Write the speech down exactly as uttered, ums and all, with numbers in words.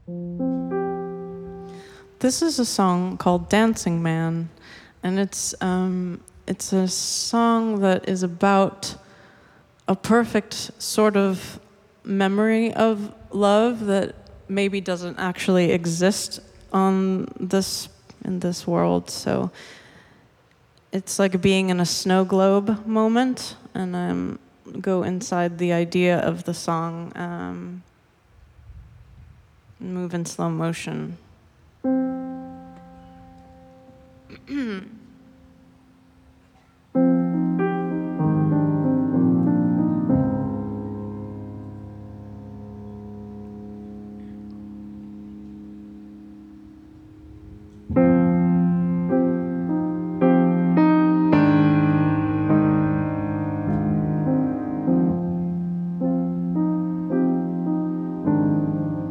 This is a song called Dancing Man, and it's um, it's a song that is about a perfect sort of memory of love that maybe doesn't actually exist on this in this world. So it's like being in a snow globe moment, and um, go inside the idea of the song, um, move in slow motion.